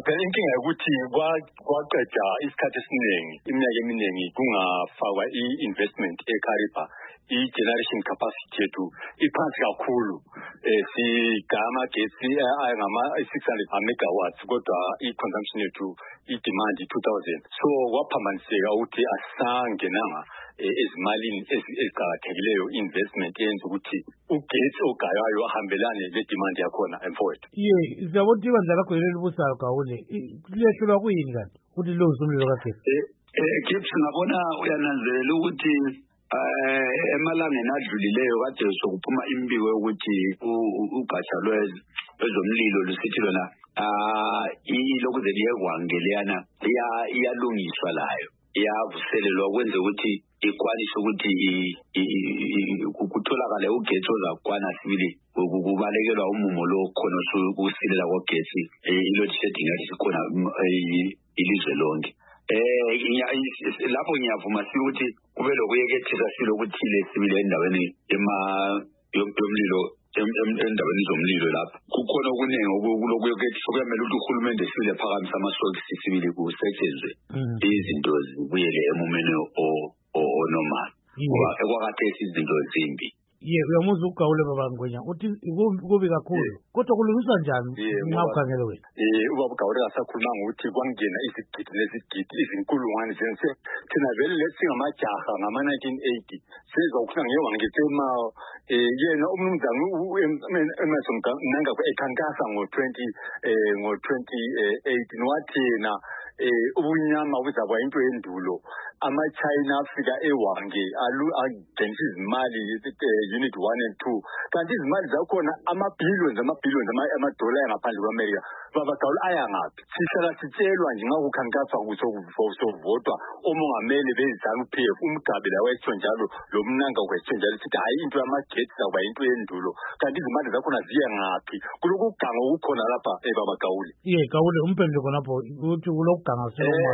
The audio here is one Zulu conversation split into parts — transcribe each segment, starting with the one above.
phela inkinga ukuthi kwaqeda isikhathi esiningi iminyaka eminingi kungafakwa i-investment eKariba. I-generation capacity yethu iphansi kakhulu. Sigama gesi angama-600 megawatts kodwa i-consumption yethu i-demand 2000. So waphambaniseka ukuthi asangenanga ezimalini eziqakathekileyo investment yenza ukuthi ugesi ogayayo ahambelane le-demand yakhona emfowethu. Siyabona ukuthi ibandla lakho leli busayo Gawule liyehlulwa kuyini kanti ukuthi lungise umlilo kagesi? Gibbs ngabona uyananzelela ukuthi emalangeni adlulileyo kade sokuphuma imbiko ukuthi ugatsha lwezomlilo lusithi lona ilokuze liyekwangeleyana iyalungiswa layo iyavuselelwa kwenze ukuthi ikwanise ukuthi kutholakale ugesi ozakwana sibili kubalekelwa umumo lo khona usilela kogesi i-load shedding yasikhona ilizwe lonke. Lapho ngiyavuma ukuthi kube lokuyekethisa silokuthile sibile endaweni yomlilo endaweni zomlilo lapha kukhona okuningi okulokuyekethisa kuyamele ukuthi uhulumende sibile phakamisa amasokisi sibili kusetshenzwe izinto zibuyele emumeni onormal ngoba ekwakhathesi izinto zimbi. Uyamuzwa uGawule baba Ngwenya uthi kubi kakhulu kodwa kulungiswa njani nxa ukhangele wena? Ubaba Gawule asakhuluma ngokuthi kwangena izigidi lezigidi izinkulungwane zense thina vele lesingamajaha ngama-1980 sizwa ukuhlanga ngewangetsema yena umnumzana u-Emerson Mnangagwa ekhankasa ngo-2018 wathina ubunyama buzaba into yendulo. Ama-China afika ewange agenisa izimali unit 1 and 2 kanti izimali zakhona ama-billions ama-dollar ngaphandle kwe-America. Baba Gawule aya ngaphi? Sihlala sitshelwa nje nxa kukhankaswa kusovotwa omongameli bezanu-PF uMgabe lawo esitsho njalo lo Mnangagwa esitsho njalo sithi hayi into yamagetsi zakuba into yendulo kanti izimali zakhona ziye ngaphi? Kulokuganga okukhona lapha Baba Gawule. Gawule umphendule khonapho ukuthi kulokuganga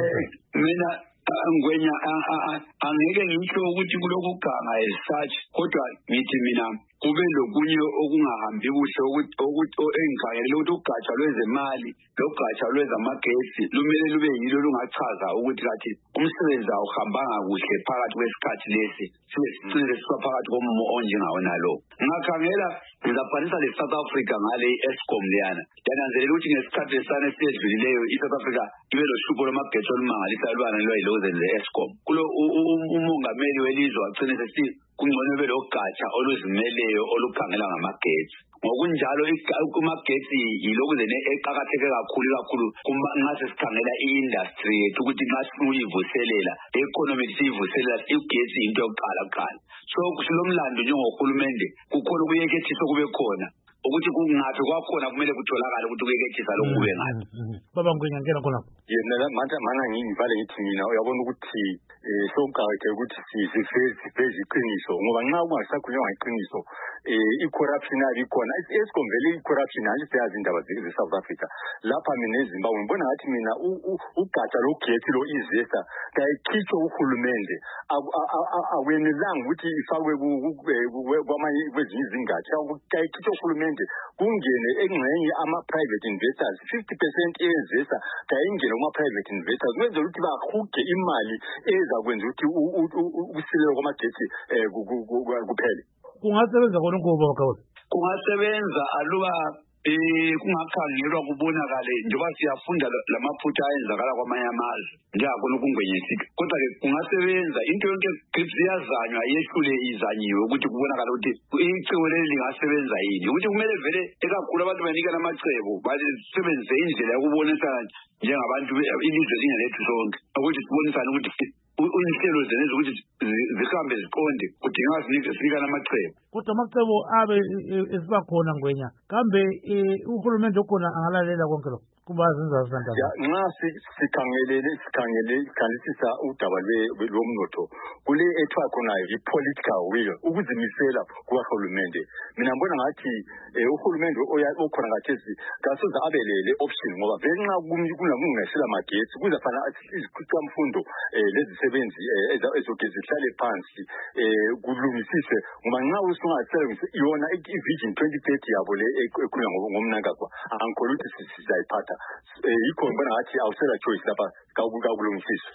mina Ngwenya angeke ngitsho ukuthi kulokuganga as such kodwa ngithi mina kube lokunye okungahambi kuhle engikhangelele ukuthi ugatsha lwezemali logatsha lwezamagesi lumele lube yilo lungachaza ukuthi kathi umsebenzi awuhambanga kuhle phakathi kwesikhathi lesi sicile phakathi komumo onjengawona lo. Ngingakhangela ngizabhalisa le-South Africa ngale i-Eskom leyana yananzelela ukuthi ngesikhathi lesana esidlulileyo i-South Africa ibe lohlupho lwamagetsi olumangalisayo lwayilokuzeni le-Eskom. Kulo umongameli welizwe wagcina sesithi kungcono belogatsha oluzimeleyo olukhangela ngamagetsi. Ngokunjalo kumagetsi yilokuzene eqakatheke kakhulu ngase sikhangela i-industry yethu ukuthi nxa siyivuselela economy siyivuselela ugesi into yokuqala. So kusilomlando njengohulumende kukhona ukuyekethisa kube khona ukuthi kungaphi kwakhona kumele kutholakala ukuthi ukuyekethisa lokhu kube ngaphi. Baba Ngwenya ngena khonapho. Yena mana ngivale ngithi mina uyabona ukuthi sokuqakatheke ukuthi siveze iqiniso ngoba nxa kungasakhulunywa ngeqiniso i-corruption ikhona. Eskom vele i-corruption angisazi indaba ze-South Africa lapha mina eZimbabwe ngibona ngathi mina ugatsha logesi lo-izesa kayikhitshwe uhulumende akwenelanga ukuthi ifakwe kwamanye kwezinye izingatsha kayikhitshwe uhulumende kungene engxenye ama-private investors 50% eyezesa kayingene kuma-private investors kwenza ukuthi bahuge imali ezakwenza ukuthi ukusilela kwamagetsi kuphele. Kungasebenza khona ukuba Gawule? Kungasebenza aluba kungakhangelwa kubonakale njengoba siyafunda lamaphutha ayenzakala kwamanye amazwe njengakhona ukungwenyesika kodwa-ke kungasebenza into yonke iyazanywa yehlule izanyiwe ukuthi kubonakale ukuthi icebo leli lingasebenza yini ukuthi kumele vele ekakhulu abantu banikana amacebo basebenzise indlela yokubonisana njengabantu ilizwe lingelethu sonke ukuthi sibonisane ukuthi inhlelo zeneza ukuthi zihambe ziqonde kudingeka sinikana amacebo kodwa amacebo abe esibakhona Ngwenya kambe uhulumende okhona angalalela konke lokho kuba zenza zandaba. Nxa sikhangelisisa udaba lomnotho kule ethiwa khona i-political will ukuzimisela kuhulumende. Mina ngibona ngathi uhulumende okhona khathesi kasoze abelele option ngoba vele nxa kungasela magetsi kuzafana izikhwicamfundo lezisebenzi ezogezi zihlale phansi kulungisiswe ngoba nxa usungasebenzisa yona i-Vision 2030 yabo le ekhulunywa ngoMnangagwa angikholwa ukuthi sizayiphatha yikho ngibona ngathi awusela choice lapha kakulungisiswa.